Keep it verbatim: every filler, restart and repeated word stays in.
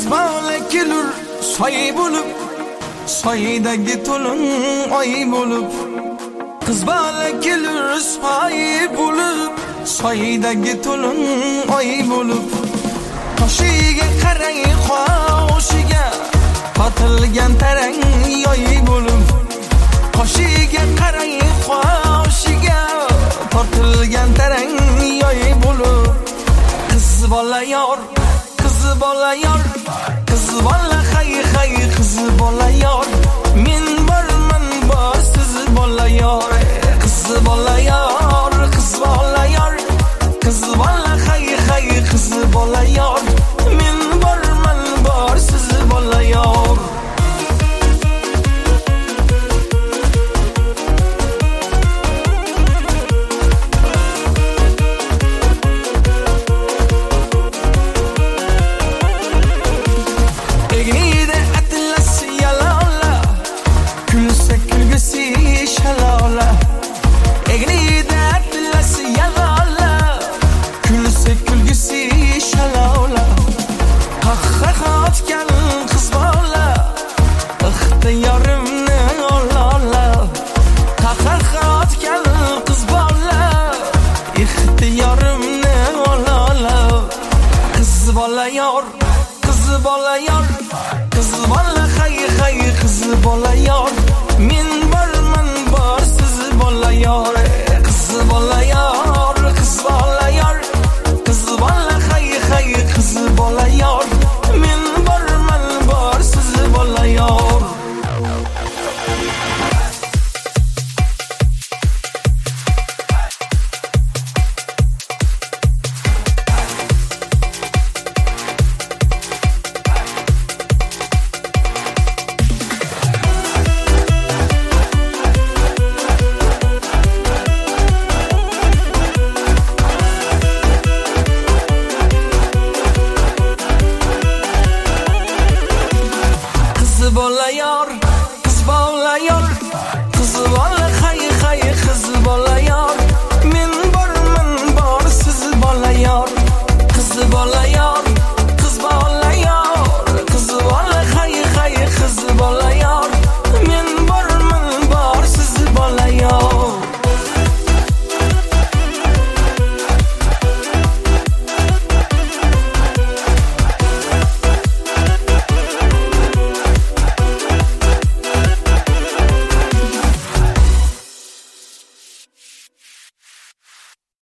bola kelur soy bo'lib, soydagi to'lin oy bo'lib. Qiz bola kelur soy bo'lib, soydagi to'lin oy bo'lib. Qoshiga qarang qoshiga, qotilgan tarang yoy bo'lib. Qoshiga qarang qoshiga, tortilgan tarang yoy bo'lib. Qiz bola yor, qiz bola yor, qiz bola hay hay, qiz bola yor. Men borman bor siz bola yor. Qiz bola yor, qiz bola yor, qiz bola hay hay, qiz bola yor. Men borman bor siz bola yor. Qiz bola yor, qiz bola hay hay, qiz bola yor. Men borman bor siz bola yor. Qiz bola yor, qiz bola yor, qiz bola hay hay, qiz bola yor. Men borman bor siz bola yor. Bola yor,